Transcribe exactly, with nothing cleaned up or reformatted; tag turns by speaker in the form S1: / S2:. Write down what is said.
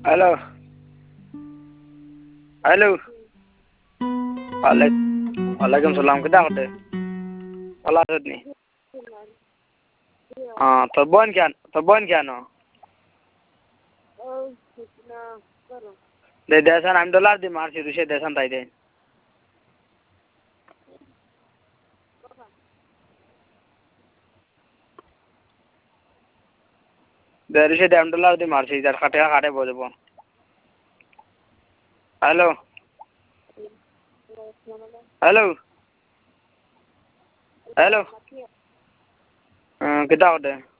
S1: Halo. Halo. Waalaikum Waalaikumsalam. Kita kata. Wala sud ni. Ah, terbon kian, terbon kian no. De desan am dollar di marsi rushe desan tai de. De rushe de am dollar di marsi jar khate khate bojbo. Halo. Halo. Halo. Ah, kita kata.